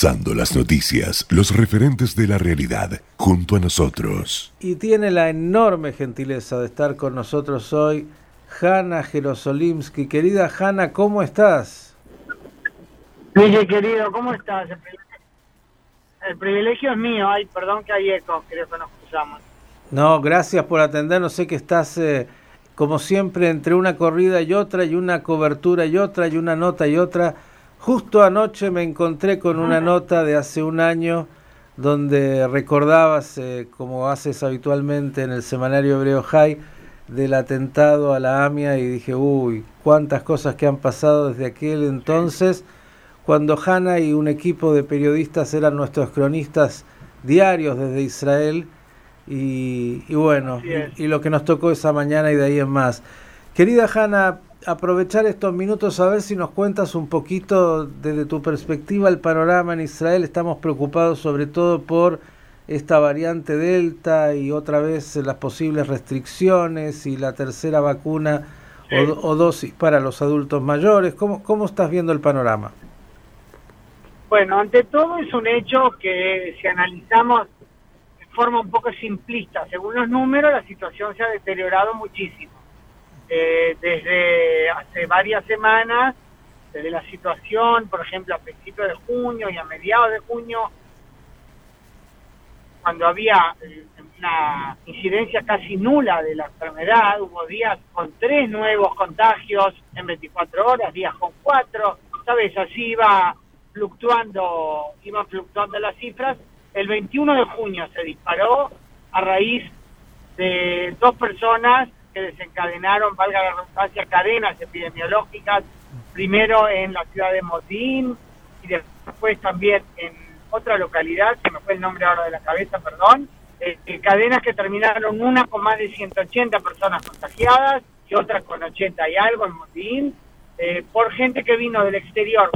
Repasando las noticias, los referentes de la realidad, junto a nosotros. Y tiene la enorme gentileza de estar con nosotros hoy Hanna Jerosolimsky. Querida Hanna, ¿cómo estás? Miguel, querido, ¿cómo estás? El privilegio es mío. Ay, perdón que hay eco, creo que nos cruzamos. No, gracias por atendernos. Sé que estás, como siempre, entre una corrida y otra, y una cobertura y otra, y una nota y otra. Justo anoche me encontré con una nota de hace un año donde recordabas, como haces habitualmente en el semanario Hebreo High, del atentado a la AMIA, y dije, uy, cuántas cosas que han pasado desde aquel entonces, cuando Hanna y un equipo de periodistas eran nuestros cronistas diarios desde Israel, y bueno, y lo que nos tocó esa mañana y de ahí en más. Querida Hanna, aprovechar estos minutos a ver si nos cuentas un poquito desde tu perspectiva el panorama en Israel. Estamos preocupados sobre todo por esta variante Delta y otra vez las posibles restricciones y la tercera vacuna o dosis para los adultos mayores. ¿Cómo estás viendo el panorama? Bueno, ante todo es un hecho que si analizamos de forma un poco simplista, según los números, la situación se ha deteriorado muchísimo. Desde hace varias semanas, desde la situación, por ejemplo, a principios de junio y a mediados de junio, cuando había una incidencia casi nula de la enfermedad, hubo días con 3 nuevos contagios en 24 horas, días con 4, ¿sabes? Así iban fluctuando las cifras. El 21 de junio se disparó a raíz de 2 personas que desencadenaron, valga la redundancia, cadenas epidemiológicas, primero en la ciudad de Motín y después también en otra localidad, que me fue el nombre ahora de la cabeza, perdón, cadenas que terminaron una con más de 180 personas contagiadas y otra con 80 y algo en Motín, por gente que vino del exterior.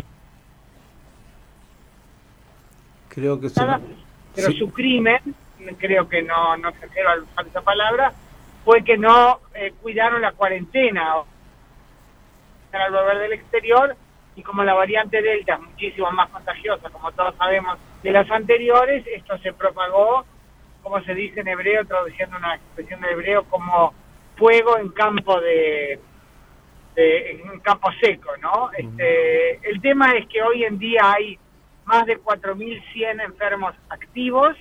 Creo que pero sí. Su crimen, creo que no exagero al usar esa palabra, fue que no cuidaron la cuarentena al volver del exterior, y como la variante Delta es muchísimo más contagiosa, como todos sabemos, de las anteriores, esto se propagó, como se dice en hebreo, traduciendo una expresión de hebreo, como fuego en campo en campo seco, ¿no? El tema es que hoy en día hay más de 4.100 enfermos activos.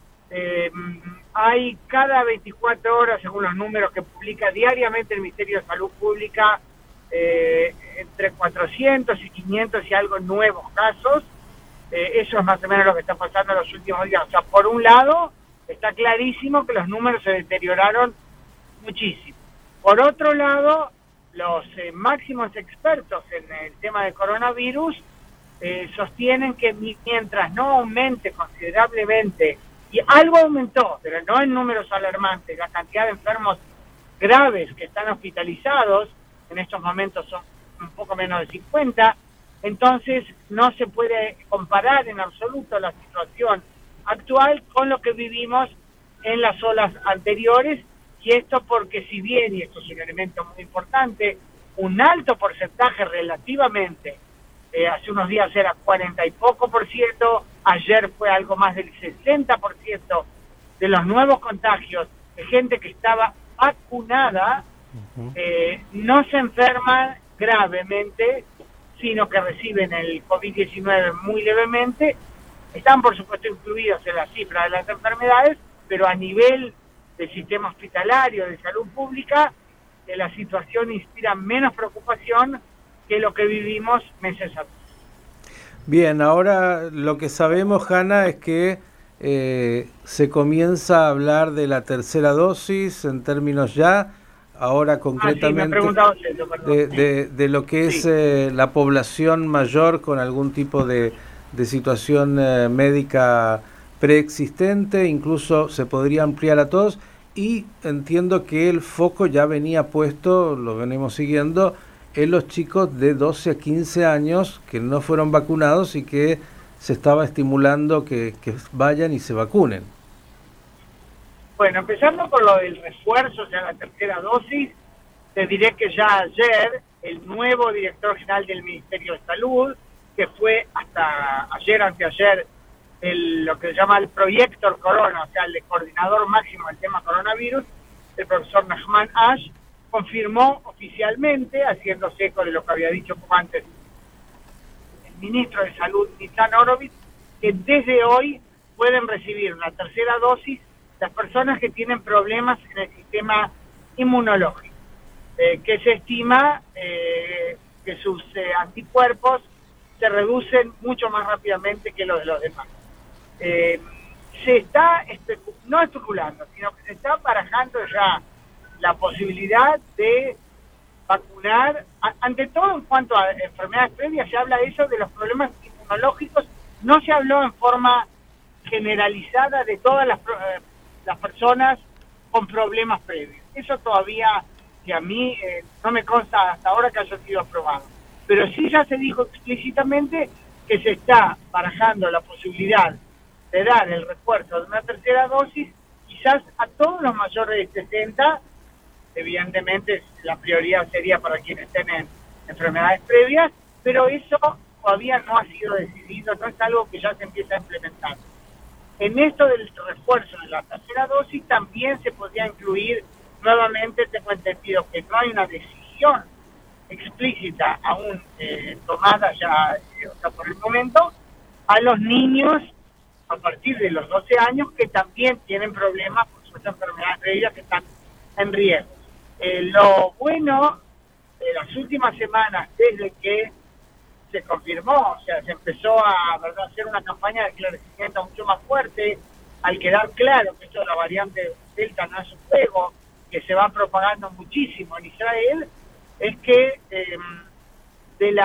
Hay cada 24 horas, según los números que publica diariamente el Ministerio de Salud Pública, entre 400 y 500 y algo nuevos casos. Eso es más o menos lo que está pasando en los últimos días. O sea, por un lado, está clarísimo que los números se deterioraron muchísimo. Por otro lado, los máximos expertos en el tema de coronavirus sostienen que mientras no aumente considerablemente, y algo aumentó, pero no en números alarmantes, la cantidad de enfermos graves que están hospitalizados, en estos momentos son un poco menos de 50, entonces no se puede comparar en absoluto la situación actual con lo que vivimos en las olas anteriores, y esto porque si bien, y esto es un elemento muy importante, un alto porcentaje relativamente, hace unos días era 40 y poco por ciento, ayer fue algo más del 60% de los nuevos contagios de gente que estaba vacunada, no se enferman gravemente, sino que reciben el COVID-19 muy levemente. Están, por supuesto, incluidos en la cifra de las enfermedades, pero a nivel del sistema hospitalario, de salud pública, la situación inspira menos preocupación que lo que vivimos meses atrás. Bien, ahora lo que sabemos, Hanna, es que se comienza a hablar de la tercera dosis en términos ya, ahora concretamente, de lo que es la población mayor con algún tipo de situación médica preexistente, incluso se podría ampliar a todos, y entiendo que el foco ya venía puesto, lo venimos siguiendo, en los chicos de 12 a 15 años que no fueron vacunados y que se estaba estimulando que vayan y se vacunen. Bueno, empezando por lo del refuerzo, o sea, la tercera dosis, te diré que ya ayer el nuevo director general del Ministerio de Salud, que fue hasta ayer, anteayer, lo que se llama el proyector corona, o sea, el coordinador máximo del tema coronavirus, el profesor Nachman Ash, confirmó oficialmente, haciéndose eco de lo que había dicho antes el ministro de Salud, Nitzan Horowitz, que desde hoy pueden recibir una tercera dosis las personas que tienen problemas en el sistema inmunológico, que se estima que sus anticuerpos se reducen mucho más rápidamente que los de los demás. Se está no especulando, sino que se está barajando ya la posibilidad de vacunar, ante todo en cuanto a enfermedades previas. Se habla de eso, de los problemas inmunológicos, no se habló en forma generalizada de todas las personas con problemas previos. Eso todavía, que a mí no me consta hasta ahora que haya sido aprobado, pero sí ya se dijo explícitamente que se está barajando la posibilidad de dar el refuerzo de una tercera dosis, quizás a todos los mayores de 60, evidentemente la prioridad sería para quienes tienen enfermedades previas, pero eso todavía no ha sido decidido, no es algo que ya se empieza a implementar. En esto del refuerzo de la tercera dosis también se podría incluir, nuevamente tengo entendido que no hay una decisión explícita aún tomada ya por el momento, a los niños a partir de los 12 años que también tienen problemas por sus enfermedades previas que están en riesgo. Lo bueno de las últimas semanas, desde que se confirmó, o sea, se empezó a hacer una campaña de esclarecimiento mucho más fuerte, al quedar claro que esto de la variante Delta no es un juego, que se va propagando muchísimo en Israel, es que del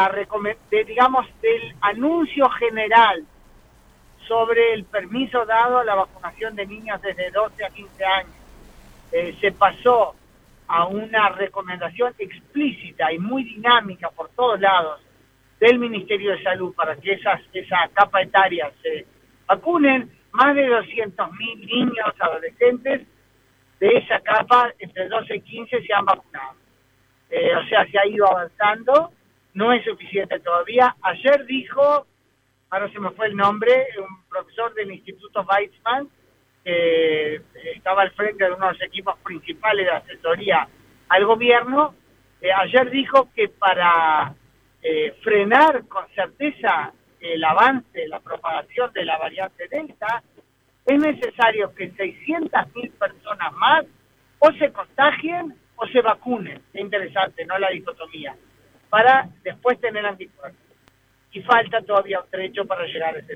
anuncio general sobre el permiso dado a la vacunación de niños desde 12 a 15 años, se pasó a una recomendación explícita y muy dinámica por todos lados del Ministerio de Salud para que esa capa etaria se vacunen. Más de 200.000 niños, adolescentes de esa capa entre 12 y 15 se han vacunado. O sea, se ha ido avanzando, no es suficiente todavía. Ayer dijo, ahora se me fue el nombre, un profesor del Instituto Weizmann, que estaba al frente de uno de los equipos principales de asesoría al gobierno, ayer dijo que para frenar con certeza el avance, la propagación de la variante Delta, es necesario que 600.000 personas más o se contagien o se vacunen. Es interesante, ¿no? La dicotomía, para después tener anticuerpos. Y falta todavía un trecho para llegar a ese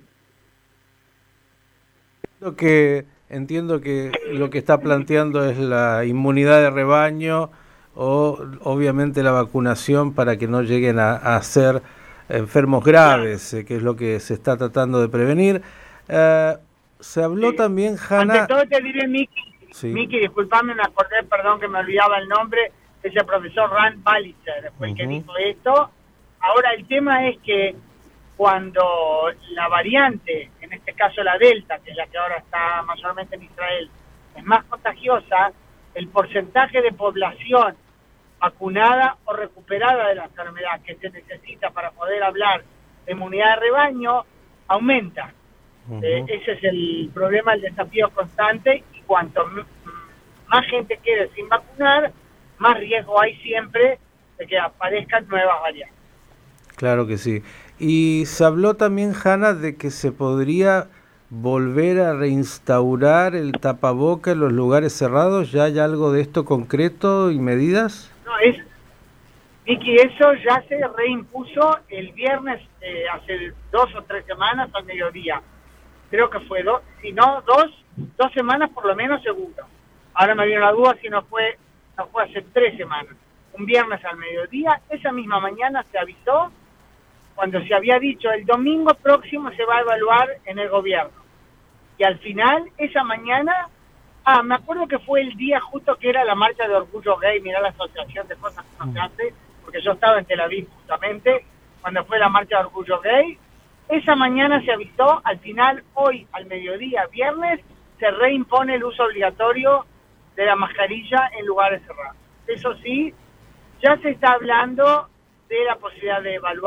punto. Entiendo que lo que está planteando es la inmunidad de rebaño o obviamente la vacunación para que no lleguen a ser enfermos graves, que es lo que se está tratando de prevenir. Se habló también, Hanna... Ante todo te diré, Miki, disculpame, me acordé, perdón que me olvidaba el nombre, ese profesor Rand Balitzer, fue el que dijo esto. Ahora el tema es que cuando la variante, en este caso la Delta, que es la que ahora está mayormente en Israel, es más contagiosa, el porcentaje de población vacunada o recuperada de la enfermedad que se necesita para poder hablar de inmunidad de rebaño aumenta. Ese es el problema, el desafío constante, y cuanto más gente quede sin vacunar, más riesgo hay siempre de que aparezcan nuevas variantes. Claro que sí. Y se habló también, Hanna, de que se podría volver a reinstaurar el tapaboca en los lugares cerrados. ¿Ya hay algo de esto concreto y medidas? No, Vicky, eso ya se reimpuso el viernes, hace 2 o 3 semanas al mediodía. Creo que fue 2 semanas por lo menos seguro. Ahora me viene la duda si no fue hace 3 semanas. Un viernes al mediodía, esa misma mañana se avisó, cuando se había dicho el domingo próximo se va a evaluar en el gobierno. Y al final, esa mañana, me acuerdo que fue el día justo que era la marcha de orgullo gay, mirá la asociación de cosas que no se hace, porque yo estaba en Tel Aviv justamente, cuando fue la marcha de orgullo gay. Esa mañana se avisó, al final, hoy al mediodía, viernes, se reimpone el uso obligatorio de la mascarilla en lugares cerrados. Eso sí, ya se está hablando de la posibilidad de evaluar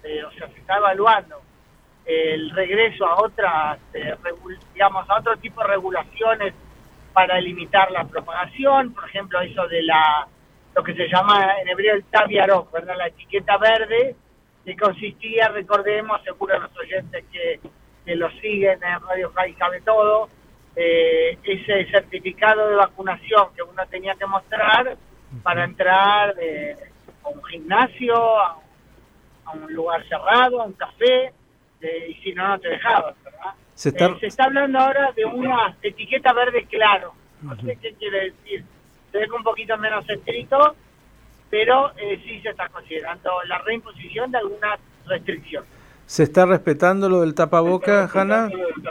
o sea, se está evaluando el regreso a otras, digamos, a otro tipo de regulaciones para limitar la propagación, por ejemplo, eso de lo que se llama en hebreo el Tav Yarok, ¿verdad? La etiqueta verde, que consistía, recordemos, seguro los oyentes que lo siguen en Radio High sabe todo, ese certificado de vacunación que uno tenía que mostrar para entrar a un gimnasio, a un lugar cerrado, a un café, y si no, no te dejaban, ¿verdad? Se está hablando ahora de una etiqueta verde claro, no sé qué quiere decir, se ve un poquito menos estricto, pero sí se está considerando la reimposición de algunas restricciones. ¿Se está respetando lo del tapaboca, Hanna?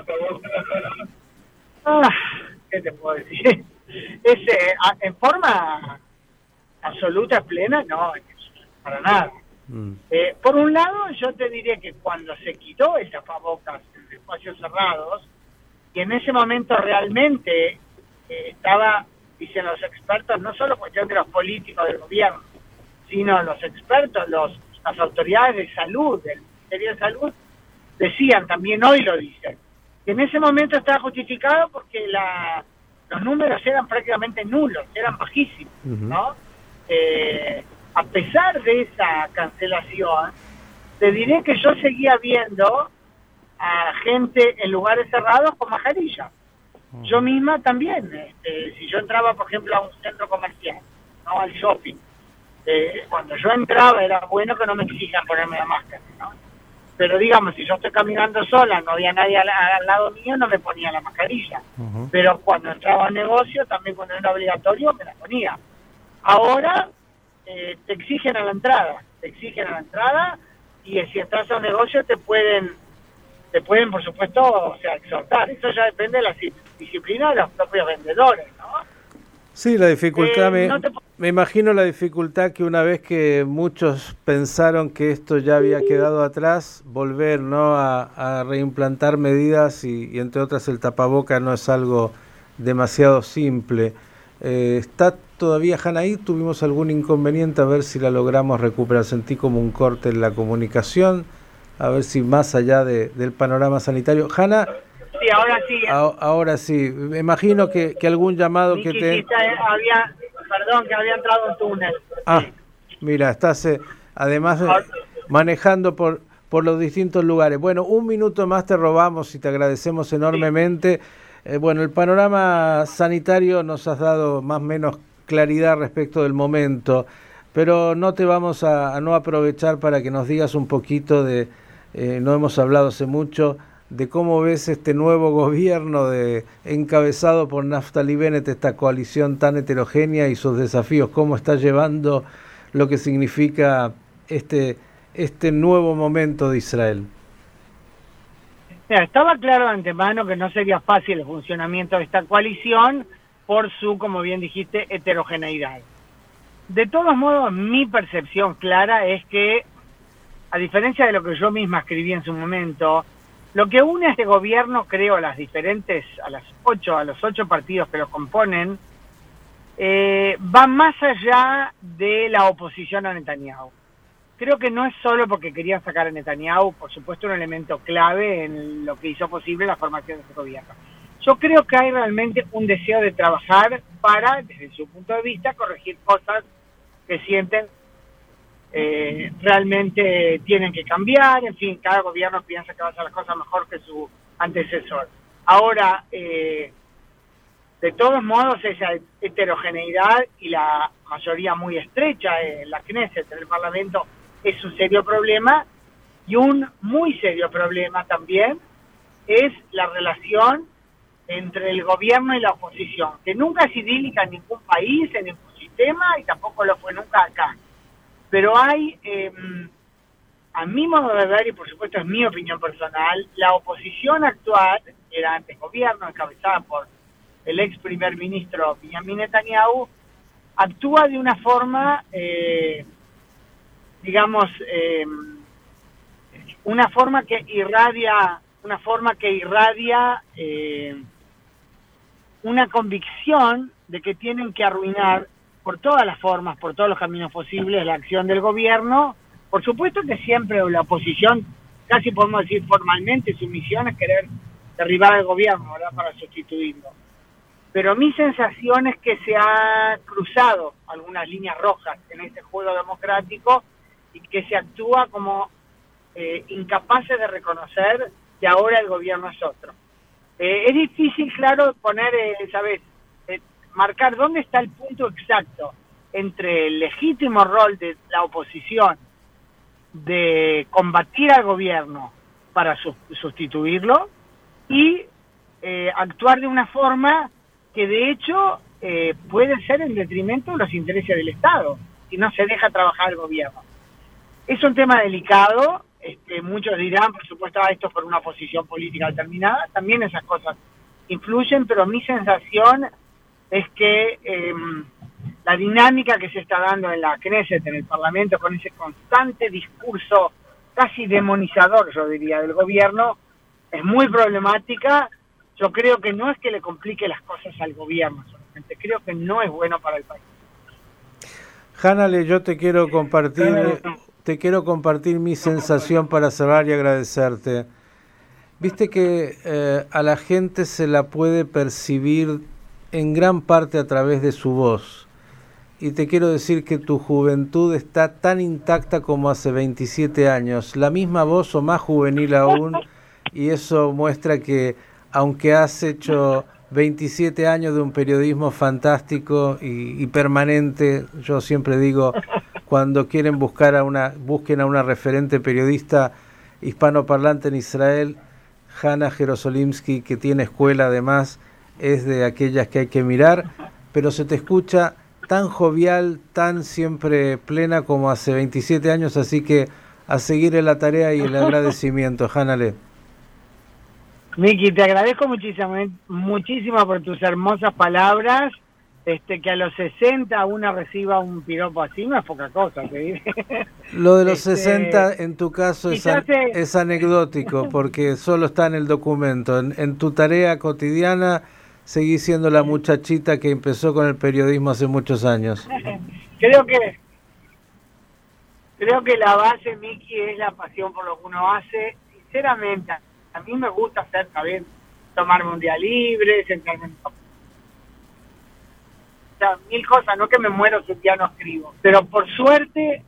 ¿Qué te puedo decir? En forma absoluta, plena, no, para nada. Por un lado, yo te diría que cuando se quitó el tapabocas en espacios cerrados, y en ese momento realmente estaba, dicen los expertos, no solo cuestión de los políticos del gobierno, sino los expertos, las autoridades de salud, del Ministerio de Salud, decían, también hoy lo dicen, que en ese momento estaba justificado porque los números eran prácticamente nulos, eran bajísimos, ¿no? A pesar de esa cancelación, te diré que yo seguía viendo a gente en lugares cerrados con mascarilla. Yo misma también, si yo entraba, por ejemplo, a un centro comercial, no al shopping, cuando yo entraba era bueno que no me exijan ponerme la máscara, ¿no? Pero digamos, si yo estoy caminando sola, no había nadie al lado mío, no me ponía la mascarilla. Pero cuando entraba al negocio, también cuando era obligatorio, me la ponía. Ahora te exigen a la entrada, y si entras a un negocio te pueden por supuesto, o sea, exhortar. Eso ya depende de la disciplina de los propios vendedores, ¿no? Sí, la dificultad, me imagino la dificultad que una vez que muchos pensaron que esto ya había quedado atrás, volver, ¿no?, a reimplantar medidas y entre otras el tapaboca no es algo demasiado simple. ¿Está todavía Hanna ahí? ¿Tuvimos algún inconveniente? A ver si la logramos recuperar. Sentí como un corte en la comunicación, a ver si más allá del panorama sanitario. Hanna... Sí, ahora sí. Ahora sí. Me imagino que algún llamado que te... Perdón, que había entrado en túnel. Mira, estás además manejando por los distintos lugares. Bueno, un minuto más te robamos y te agradecemos enormemente. Bueno, el panorama sanitario nos has dado más o menos claridad respecto del momento, pero no te vamos a no aprovechar para que nos digas un poquito de, no hemos hablado hace mucho, de cómo ves este nuevo gobierno encabezado por Naftali Bennett, esta coalición tan heterogénea y sus desafíos, cómo está llevando lo que significa este nuevo momento de Israel. Estaba claro de antemano que no sería fácil el funcionamiento de esta coalición por su, como bien dijiste, heterogeneidad. De todos modos, mi percepción clara es que, a diferencia de lo que yo misma escribí en su momento, lo que une a este gobierno, creo, a los 8 partidos que lo componen, va más allá de la oposición a Netanyahu. Creo que no es solo porque querían sacar a Netanyahu, por supuesto un elemento clave en lo que hizo posible la formación de este gobierno. Yo creo que hay realmente un deseo de trabajar para, desde su punto de vista, corregir cosas que sienten realmente tienen que cambiar. En fin, cada gobierno piensa que va a hacer las cosas mejor que su antecesor. Ahora, de todos modos, esa heterogeneidad y la mayoría muy estrecha en la Knesset, en el Parlamento, es un serio problema, y un muy serio problema también es la relación entre el gobierno y la oposición, que nunca es idílica en ningún país, en ningún sistema, y tampoco lo fue nunca acá. Pero hay, a mi modo de ver, y por supuesto es mi opinión personal, la oposición actual, que era antes gobierno, encabezada por el ex primer ministro Benjamin Netanyahu, actúa de una forma, una forma que irradia una convicción de que tienen que arruinar por todas las formas, por todos los caminos posibles, la acción del gobierno Por supuesto que siempre la oposición, casi podemos decir formalmente, su misión es querer derribar al gobierno, ¿verdad?, para sustituirlo. Pero mi sensación es que se ha cruzado algunas líneas rojas en este juego democrático y que se actúa como incapaces de reconocer que ahora el gobierno es otro. Es difícil, claro, poner, marcar dónde está el punto exacto entre el legítimo rol de la oposición de combatir al gobierno para sustituirlo y actuar de una forma que de hecho puede ser en detrimento de los intereses del Estado si no se deja trabajar el gobierno. Es un tema delicado, muchos dirán, por supuesto, esto por una posición política determinada, también esas cosas influyen, pero mi sensación es que la dinámica que se está dando en la Knesset, en el Parlamento, con ese constante discurso casi demonizador, yo diría, del gobierno, es muy problemática. Yo creo que no es que le complique las cosas al gobierno solamente, creo que no es bueno para el país. Hanale, yo te quiero compartir mi sensación para cerrar y agradecerte. Viste que a la gente se la puede percibir en gran parte a través de su voz. Y te quiero decir que tu juventud está tan intacta como hace 27 años. La misma voz o más juvenil aún. Y eso muestra que, aunque has hecho 27 años de un periodismo fantástico y permanente, yo siempre digo, cuando quieren busquen a una referente periodista hispanoparlante en Israel, Hannah Jerosolimsky, que tiene escuela además, es de aquellas que hay que mirar, pero se te escucha tan jovial, tan siempre plena como hace 27 años, así que a seguir en la tarea y el agradecimiento, Hanale. Miki, te agradezco muchísimo por tus hermosas palabras. Que a los 60 uno reciba un piropo así no es poca cosa, te diré. Lo de los 60 en tu caso es anecdótico porque solo está en el documento. En tu tarea cotidiana seguís siendo la muchachita que empezó con el periodismo hace muchos años. Creo que la base, Miki, es la pasión por lo que uno hace. Sinceramente, a mí me gusta hacer también, tomarme un día libre, sentarme en mil cosas, no que me muero si un día no escribo, pero por suerte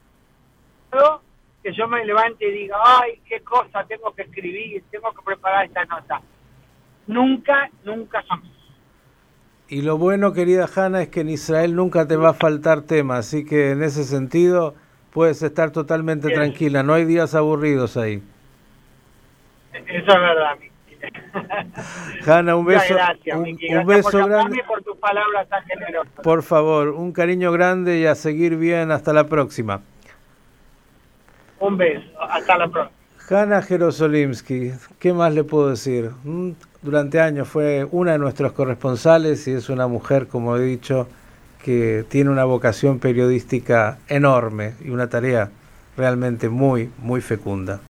que yo me levante y diga, ay, qué cosa tengo que escribir, tengo que preparar esta nota. Nunca jamás. Y lo bueno, querida Hannah, es que en Israel nunca te va a faltar tema, así que en ese sentido puedes estar totalmente tranquila, no hay días aburridos ahí. Eso es verdad, Miki. Hannah, un beso. Gracias, Miki. Un beso grande. Y por tus palabras tan generosas. Por favor, un cariño grande y a seguir bien. Hasta la próxima. Un beso. Hasta la próxima. Hannah Jerosolimsky, ¿qué más le puedo decir? Durante años fue una de nuestros corresponsales y es una mujer, como he dicho, que tiene una vocación periodística enorme y una tarea realmente muy, muy fecunda.